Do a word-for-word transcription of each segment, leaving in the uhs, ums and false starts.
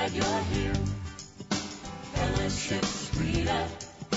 glad you're here. Fellowship sweeter,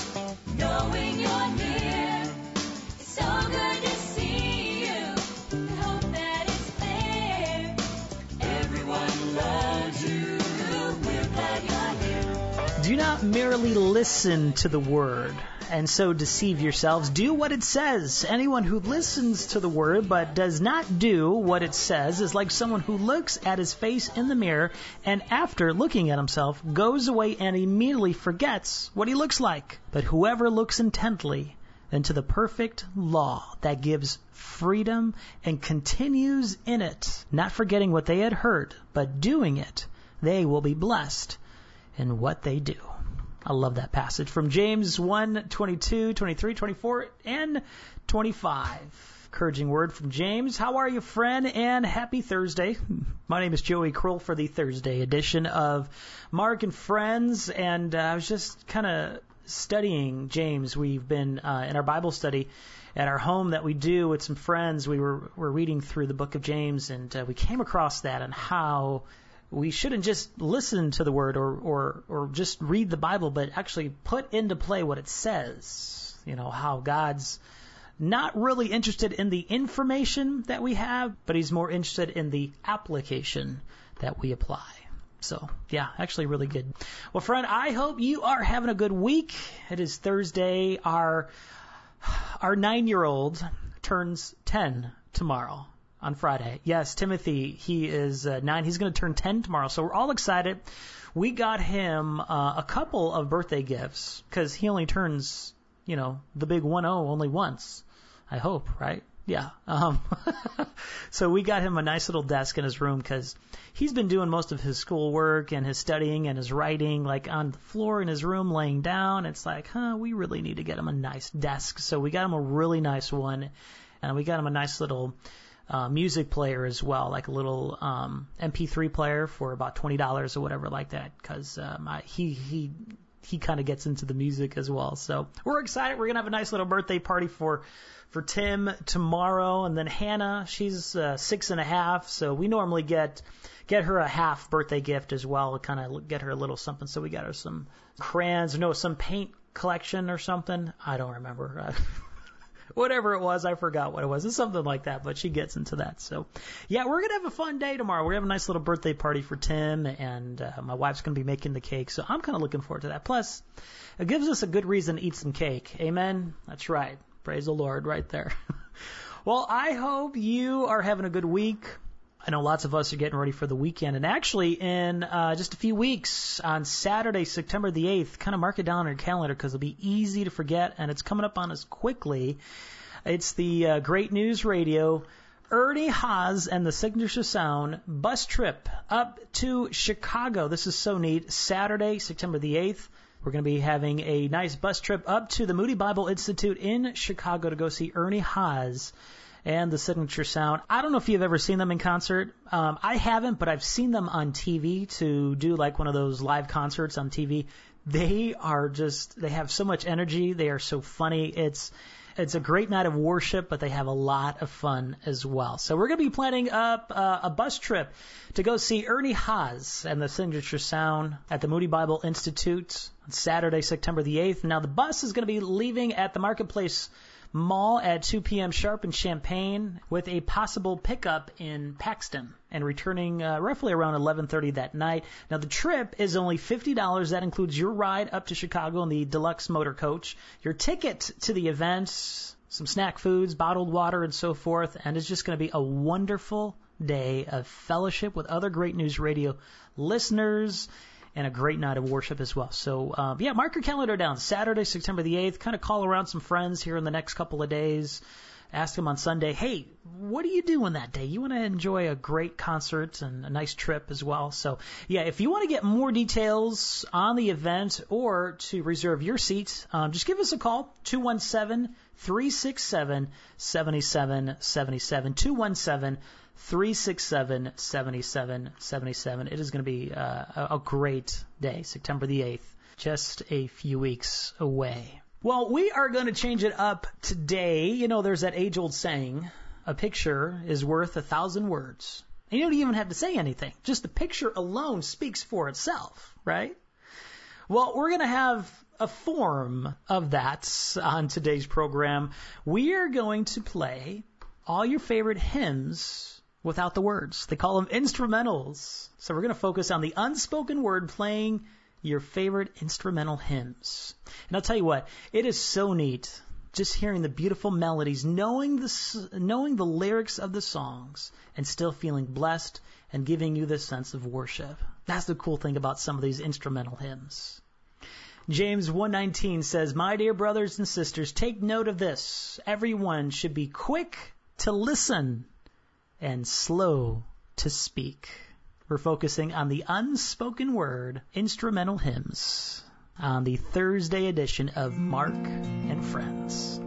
knowing you're near. It's so good to see you. We hope that it's clear. Everyone loves you. We're glad you're here. Do not merely listen to the word and so deceive yourselves. Do what it says. Anyone who listens to the word but does not do what it says is like someone who looks at his face in the mirror and after looking at himself goes away and immediately forgets what he looks like. But whoever looks intently into the perfect law that gives freedom and continues in it, not forgetting what they had heard, but doing it, they will be blessed in what they do. I love that passage from James one, twenty-two, twenty-three, twenty-four, and twenty-five. Encouraging word from James. How are you, friend? And happy Thursday. My name is Joey Kroll for the Thursday edition of Mark and Friends. And uh, I was just kind of studying James. We've been uh, in our Bible study at our home that we do with some friends. We were, were reading through the book of James, and uh, we came across that and how we shouldn't just listen to the word or, or, or just read the Bible, but actually put into play what it says. You know, how God's not really interested in the information that we have, but He's more interested in the application that we apply. So, yeah, actually really good. Well, friend, I hope you are having a good week. It is Thursday. Our, our nine-year-old turns ten tomorrow. On Friday. Yes, Timothy, he is uh, nine. He's going to turn ten tomorrow. So we're all excited. We got him uh, a couple of birthday gifts because he only turns, you know, the big one oh only once. I hope, right? Yeah. Um, so we got him a nice little desk in his room because he's been doing most of his schoolwork and his studying and his writing like on the floor in his room laying down. It's like, huh, we really need to get him a nice desk. So we got him a really nice one, and we got him a nice little Uh, music player as well, like a little um, M P three player for about twenty dollars or whatever like that, because um, he he he kind of gets into the music as well. So we're excited. We're gonna have a nice little birthday party for for Tim tomorrow, and then Hannah, she's uh, six and a half, so we normally get get her a half birthday gift as well, kind of get her a little something. So we got her some crayons, no, some paint collection or something. I don't remember. Whatever it was, I forgot what it was. It's something like that, but she gets into that. So, yeah, we're going to have a fun day tomorrow. We're going to have a nice little birthday party for Tim, and uh, my wife's going to be making the cake. So I'm kind of looking forward to that. Plus, it gives us a good reason to eat some cake. Amen? That's right. Praise the Lord right there. Well, I hope you are having a good week. I know lots of us are getting ready for the weekend. And actually, in uh, just a few weeks, on Saturday, September the eighth, kind of mark it down on your calendar because it'll be easy to forget, and it's coming up on us quickly. It's the uh, Great News Radio, Ernie Haas and the Signature Sound bus trip up to Chicago. This is so neat. Saturday, September the eighth, we're going to be having a nice bus trip up to the Moody Bible Institute in Chicago to go see Ernie Haas and the Signature Sound. I don't know if you've ever seen them in concert. Um, I haven't, but I've seen them on T V to do like one of those live concerts on T V. They are just, they have so much energy. They are so funny. It's it's a great night of worship, but they have a lot of fun as well. So we're going to be planning up uh, a bus trip to go see Ernie Haas and the Signature Sound at the Moody Bible Institute on Saturday, September the eighth. Now the bus is going to be leaving at the Marketplace Mall at two p.m. sharp in Champaign with a possible pickup in Paxton and returning uh, roughly around eleven thirty that night. Now, the trip is only fifty dollars. That includes your ride up to Chicago in the deluxe motor coach, your ticket to the event, some snack foods, bottled water, and so forth. And it's just going to be a wonderful day of fellowship with other Great News Radio listeners and a great night of worship as well. So, um, yeah, mark your calendar down. Saturday, September the eighth. Kind of call around some friends here in the next couple of days. Ask them on Sunday, hey, what are you doing that day? You want to enjoy a great concert and a nice trip as well. So, yeah, if you want to get more details on the event or to reserve your seat, um, just give us a call, two one seven, three six seven, seven seven seven seven, two one seven, three six seven, seven seven seven seven. It is going to be uh, a great day, September the eighth, just a few weeks away. Well, we are going to change it up today. You know, there's that age-old saying, a picture is worth a thousand words. And you don't even have to say anything. Just the picture alone speaks for itself, right? Well, we're going to have a form of that on today's program. We are going to play all your favorite hymns without the words. They call them instrumentals. So we're going to focus on the unspoken word, playing your favorite instrumental hymns. And I'll tell you what, it is so neat just hearing the beautiful melodies, knowing the, knowing the lyrics of the songs, and still feeling blessed and giving you this sense of worship. That's the cool thing about some of these instrumental hymns. James one nineteen says, "My dear brothers and sisters, take note of this. Everyone should be quick to listen and slow to speak." We're focusing on the unspoken word instrumental hymns on the Thursday edition of Mark and Friends.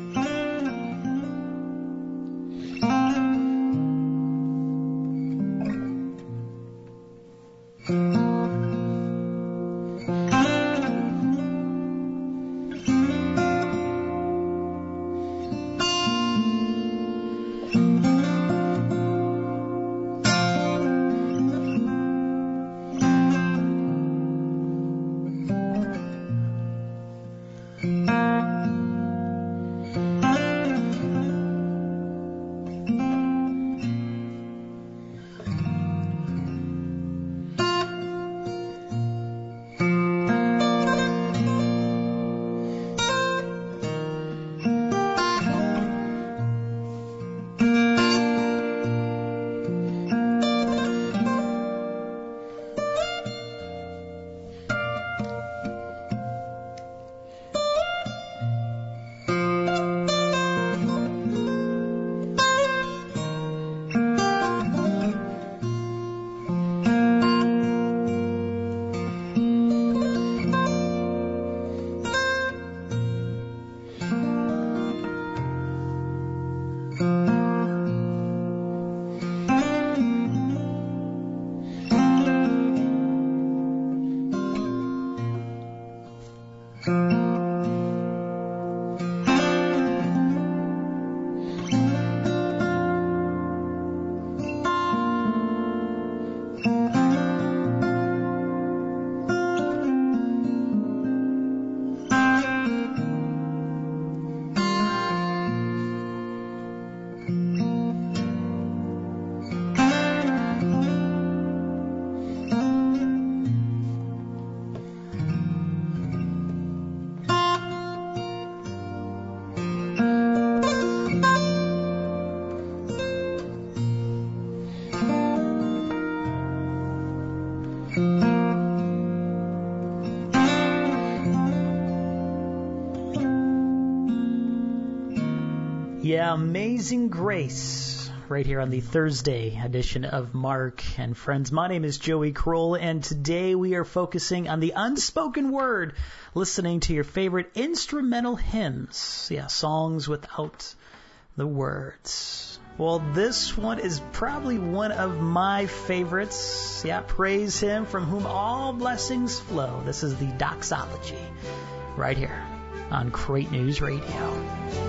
Yeah, Amazing Grace, right here on the Thursday edition of Mark and Friends. My name is Joey Kroll, and today we are focusing on the unspoken word, listening to your favorite instrumental hymns. Yeah, songs without the words. Well, this one is probably one of my favorites. Yeah, praise Him from whom all blessings flow. This is the Doxology, right here on Crate News Radio.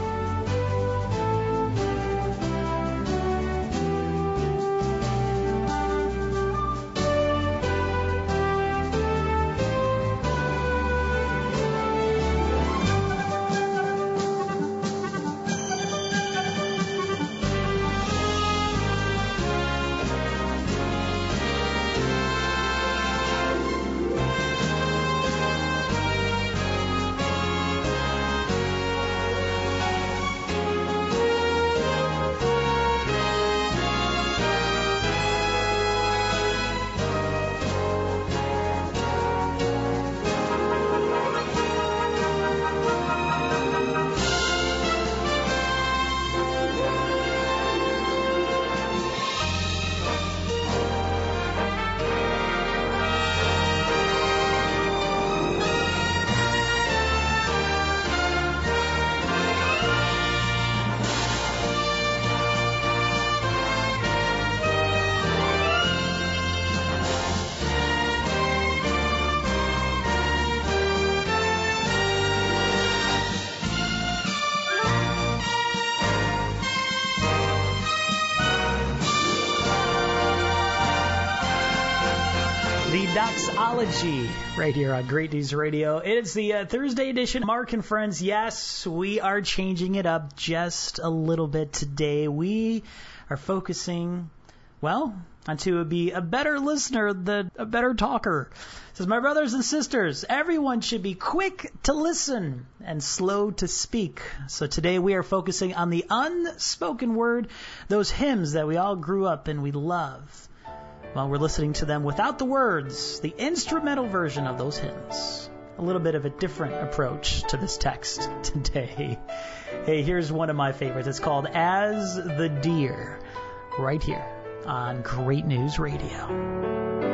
Doxology right here on Great News Radio. It's the uh, Thursday edition. Mark and friends, yes, we are changing it up just a little bit today. We are focusing, well, on to be a better listener, the a better talker. It says, my brothers and sisters, everyone should be quick to listen and slow to speak. So today we are focusing on the unspoken word, those hymns that we all grew up and we love. Well, we're listening to them without the words, the instrumental version of those hymns. A little bit of a different approach to this text today. Hey, here's one of my favorites. It's called As the Deer, right here on Great News Radio.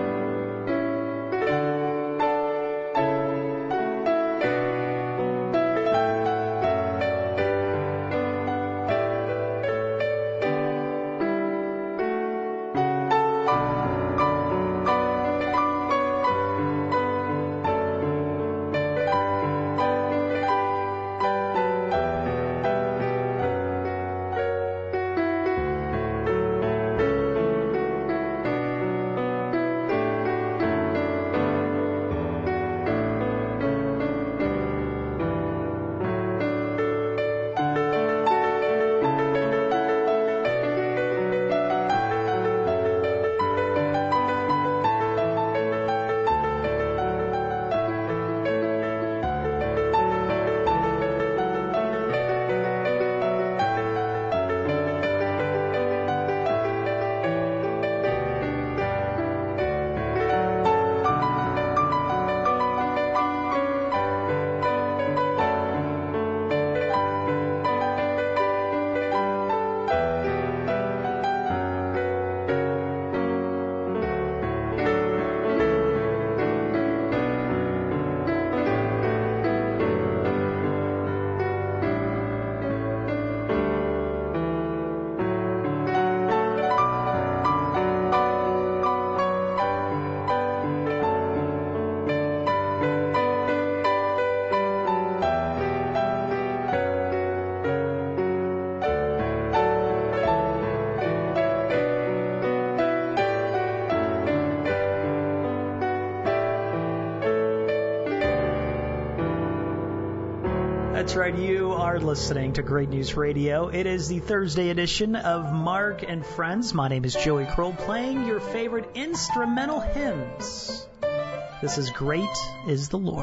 That's right, you are listening to Great News Radio. It is the Thursday edition of Mark and Friends. My name is Joey Kroll, playing your favorite instrumental hymns. This is Great is the Lord.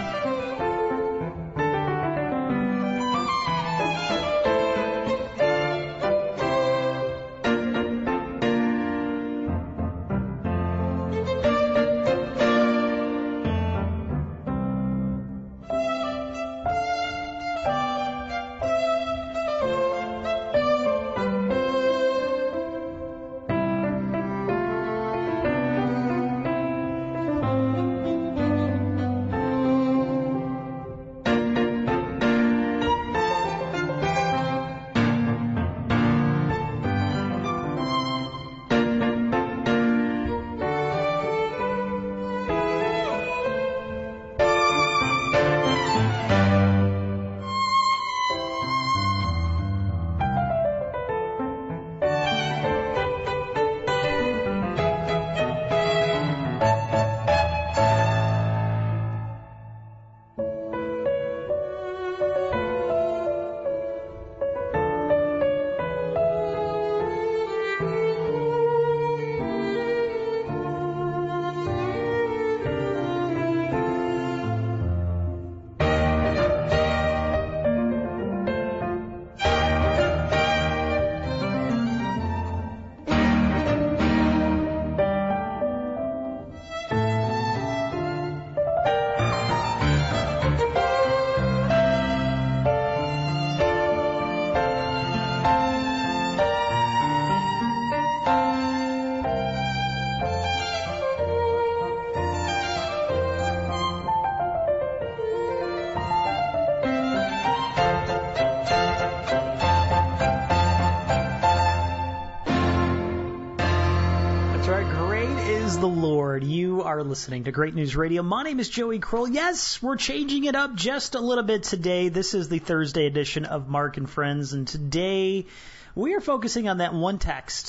Are listening to Great News Radio. My name is Joey Kroll. Yes, we're changing it up just a little bit today. This is the Thursday edition of Mark and Friends, and today we are focusing on that one text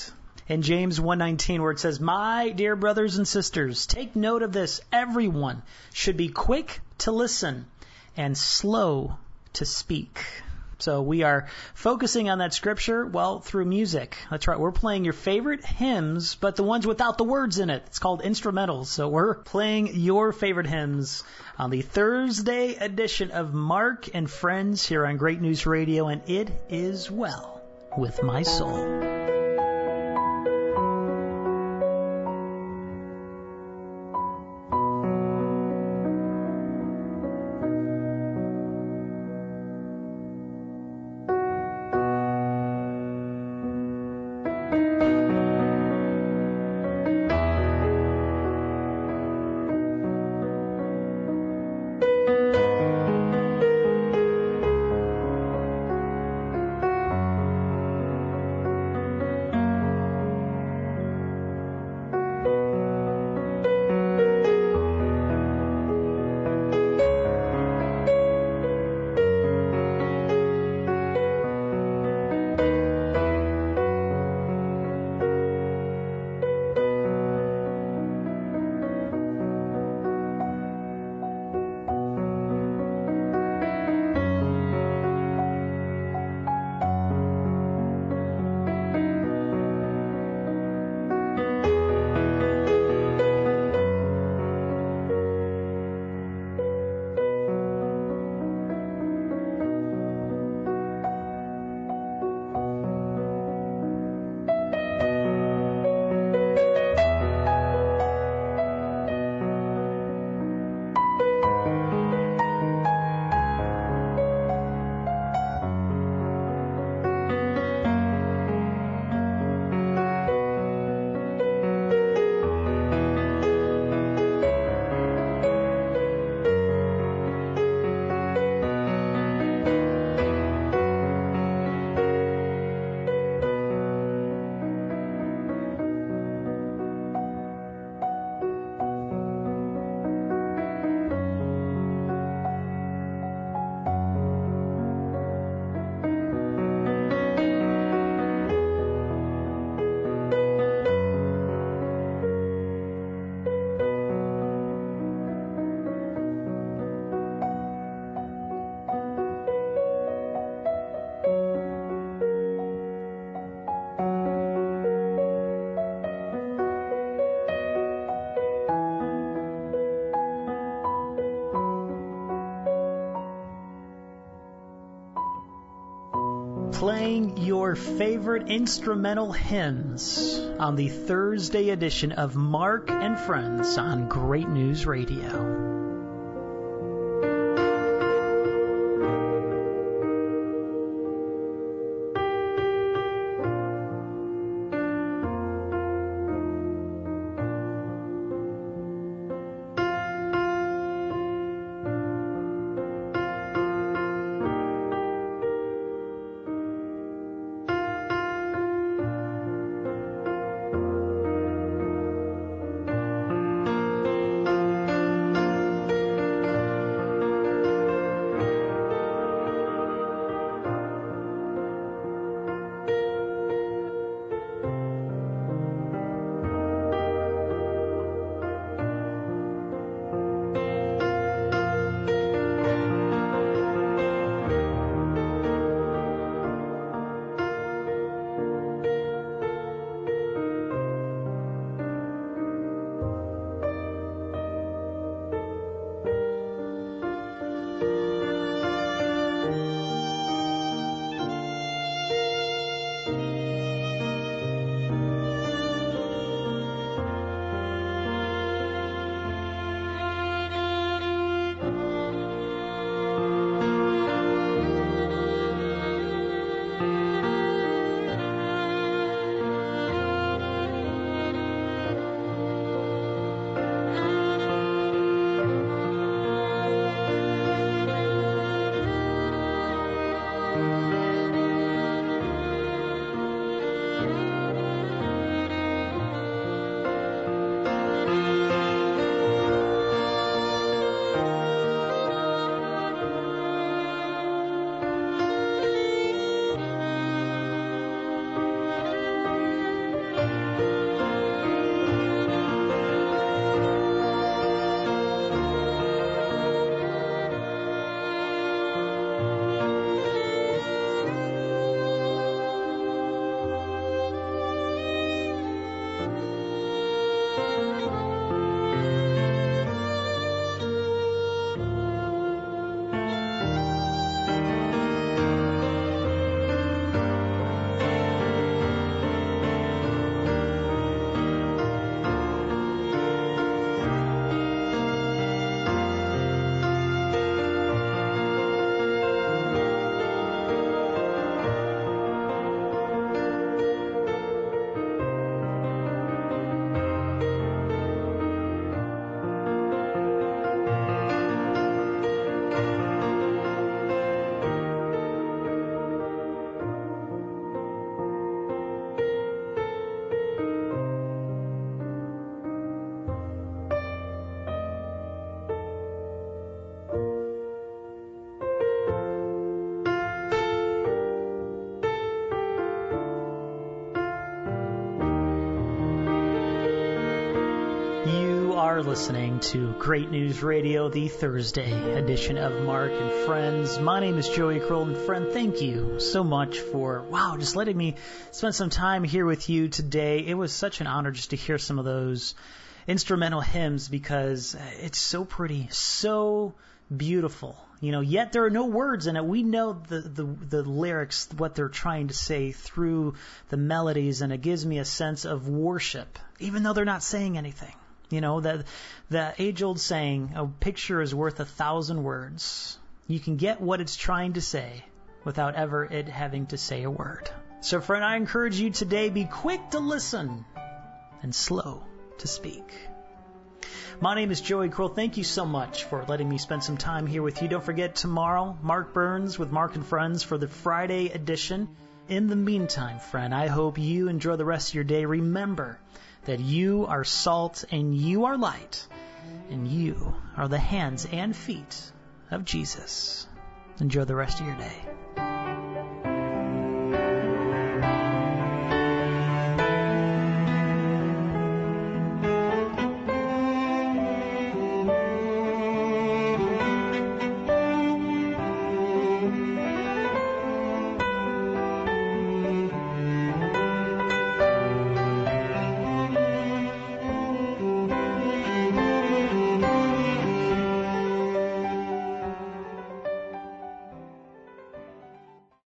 in James one nineteen where it says, "My dear brothers and sisters, take note of this. Everyone should be quick to listen and slow to speak." So we are focusing on that scripture, well, through music. That's right. We're playing your favorite hymns, but the ones without the words in it. It's called instrumentals. So we're playing your favorite hymns on the Thursday edition of Mark and Friends here on Great News Radio, and it is well with my soul. Playing your favorite instrumental hymns on the Thursday edition of Mark and Friends on Great News Radio. are listening to Great News Radio, the Thursday edition of Mark and Friends. My name is Joey Kroll, and friend, thank you so much for, wow, just letting me spend some time here with you today. It was such an honor just to hear some of those instrumental hymns because it's so pretty, so beautiful. You know, yet there are no words in it. We know the, the, the lyrics, what they're trying to say through the melodies, and it gives me a sense of worship, even though they're not saying anything. You know, the, the age-old saying, a picture is worth a thousand words. You can get what it's trying to say without ever it having to say a word. So, friend, I encourage you today, be quick to listen and slow to speak. My name is Joey Kroll. Thank you so much for letting me spend some time here with you. Don't forget, tomorrow, Mark Burns with Mark and Friends for the Friday edition. In the meantime, friend, I hope you enjoy the rest of your day. Remember that you are salt and you are light, and you are the hands and feet of Jesus. Enjoy the rest of your day.